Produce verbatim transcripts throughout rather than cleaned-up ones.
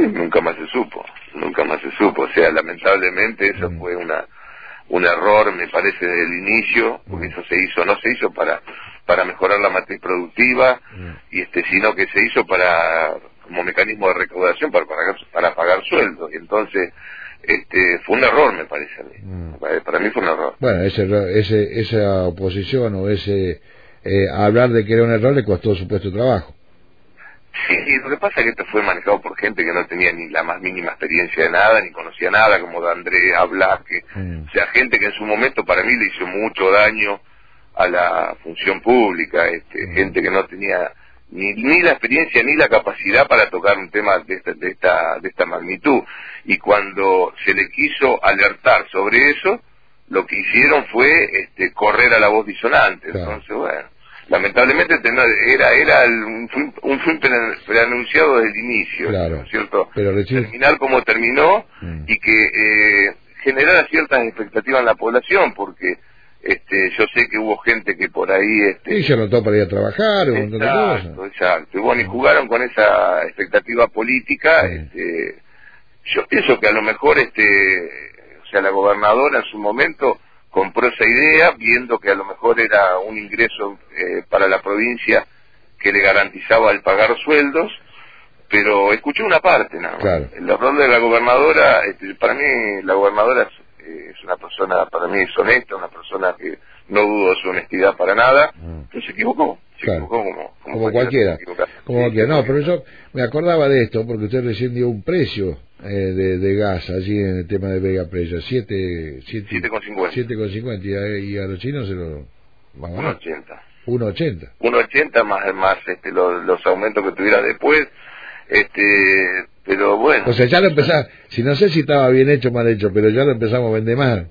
nunca más se supo, nunca más se supo, o sea, lamentablemente eso mm. fue una un error, me parece, desde el inicio, porque mm. eso se hizo, no se hizo para para mejorar la matriz productiva, mm. y este sino que se hizo para como mecanismo de recaudación para pagar, para pagar sueldos, y entonces este fue un error, me parece a mí, mm. para, para mí fue un error. Bueno, ese, ese esa oposición o ese eh, hablar de que era un error le costó su puesto de trabajo. Sí, lo que pasa es que esto fue manejado por gente que no tenía ni la más mínima experiencia de nada, ni conocía nada, como de Andrea Blasque, mm. o sea, gente que en su momento para mí le hizo mucho daño a la función pública, este, mm. gente que no tenía ni, ni la experiencia ni la capacidad para tocar un tema de esta, de esta, de esta magnitud, y cuando se le quiso alertar sobre eso, lo que hicieron fue este, correr a la voz disonante, claro. Entonces, bueno. Lamentablemente era era el, un fin, un fin preanunciado desde el inicio, claro, ¿no es cierto? Pero recién... terminar como terminó mm. y que eh, generara ciertas expectativas en la población, porque este yo sé que hubo gente que por ahí este sí, se anotó para ir a trabajar, un montón de cosas. Exacto, y bueno, y jugaron con esa expectativa política. Sí. Este, yo pienso que a lo mejor este o sea la gobernadora en su momento compró esa idea viendo que a lo mejor era un ingreso eh, para la provincia que le garantizaba el pagar sueldos, pero escuché una parte nada más. Claro. El error de la gobernadora, este, para mí la gobernadora es, eh, es una persona, para mí es honesta, una persona que no dudo de su honestidad para nada, mm. pero se equivocó, se claro. equivocó como, como, como cualquiera, como sí, cualquiera. No, pero yo me acordaba de esto porque usted recién dio un precio eh, de, de gas allí en el tema de Vega Prella, siete con cincuenta, y, a, y a los chinos se lo uno ochenta uno ochenta uno ochenta más más este los, los aumentos que tuviera después, este pero bueno, o sea, ya lo empezamos, si no sé si estaba bien hecho o mal hecho, pero ya lo empezamos a vender mal.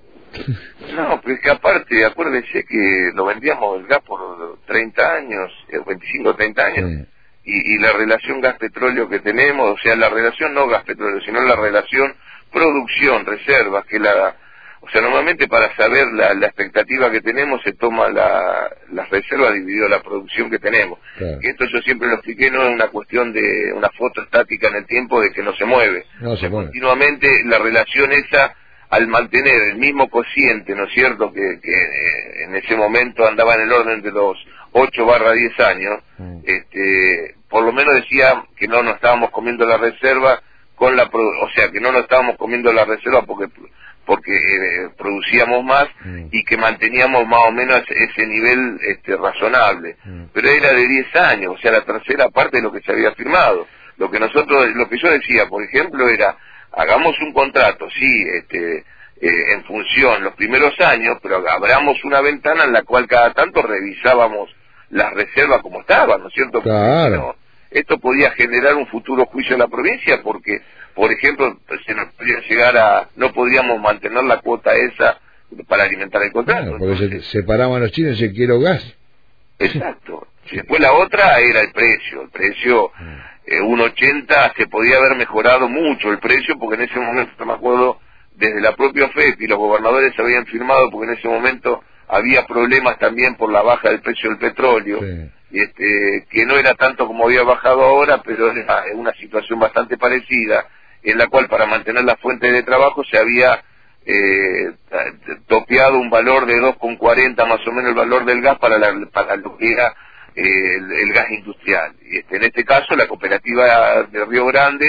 No, porque que aparte, acuérdese que lo vendíamos el gas por treinta años, veinticinco, treinta años, sí. y, y la relación gas-petróleo que tenemos, o sea, la relación no gas-petróleo, sino la relación producción-reservas, que la, o sea, normalmente para saber la, la expectativa que tenemos se toma la, las reservas dividido la producción que tenemos. Claro. Que esto yo siempre lo expliqué, no es una cuestión de una foto estática en el tiempo de que no se mueve. No o se sea, mueve. Continuamente la relación esa, al mantener el mismo cociente, ¿no es cierto?, que, que eh, en ese momento andaba en el orden de los ocho barra diez años, mm. este, por lo menos decía que no nos estábamos comiendo la reserva con la, o sea, que no nos estábamos comiendo la reserva porque porque eh, producíamos más mm. y que manteníamos más o menos ese nivel este, razonable, mm. pero era de diez años, o sea, la tercera parte de lo que se había firmado. Lo que nosotros, lo que yo decía, por ejemplo, era hagamos un contrato, sí, este, eh, en función los primeros años, pero abramos una ventana en la cual cada tanto revisábamos las reservas como estaban, ¿no es cierto? Claro. No, esto podía generar un futuro juicio en la provincia porque, por ejemplo, se nos podía llegar a, no podríamos mantener la cuota esa para alimentar el contrato. Claro, porque entonces, se separaban los chinos y quiero gas. Exacto. Sí. Después la otra era el precio, el precio... Eh, uno ochenta se podía haber mejorado mucho el precio porque en ese momento, me acuerdo, desde la propia F E P y los gobernadores habían firmado porque en ese momento había problemas también por la baja del precio del petróleo, sí. y este que no era tanto como había bajado ahora, pero era una situación bastante parecida en la cual para mantener las fuentes de trabajo se había eh, topeado un valor de dos con cuarenta más o menos el valor del gas para, la, para lo que era El, el gas industrial. Y este, en este caso la cooperativa de Río Grande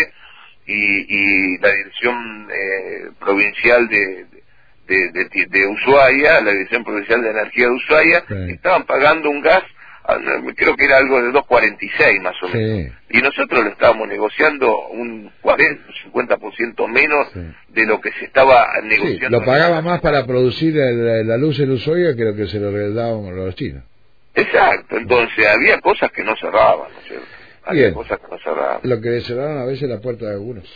y, y la dirección eh, provincial de, de, de, de Ushuaia, la dirección provincial de energía de Ushuaia, sí. estaban pagando un gas, creo que era algo de dos cuarenta y seis más o menos, sí. y nosotros lo estábamos negociando un cuarenta, cincuenta por ciento menos sí. de lo que se estaba negociando. Sí, lo pagaba más para producir el, la luz en Ushuaia que lo que se lo daban los chinos. Exacto, entonces había cosas que no cerraban, ¿no es cierto? Había Bien. cosas que no cerraban. Lo que cerraron a veces la puerta de algunos.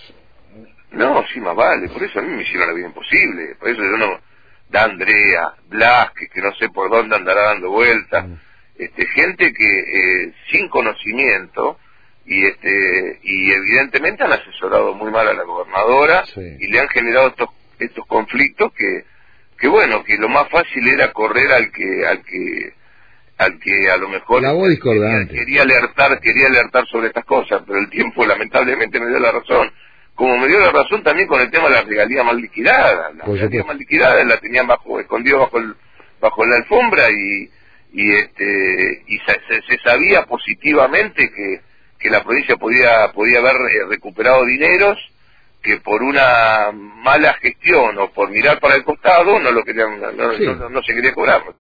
No, sí, más vale, por eso a mí me hicieron la vida imposible, por eso yo no, da Andrea, Blas, que, que no sé por dónde andará dando vueltas, mm. este, gente que eh, sin conocimiento, y este y evidentemente han asesorado muy mal a la gobernadora, sí. y le han generado estos estos conflictos que, que bueno, que lo más fácil era correr al que, al que al que a lo mejor la voz discordante. Quería, quería alertar quería alertar sobre estas cosas, pero el tiempo lamentablemente me dio la razón, como me dio la razón también con el tema de la regalía mal liquidada. La regalía mal liquidada la tenían bajo, escondido bajo el, bajo la alfombra y, y este, y se, se sabía positivamente que, que la provincia podía, podía haber recuperado dineros que por una mala gestión o por mirar para el costado no lo querían, no, sí. no, no, no se quería cobrar.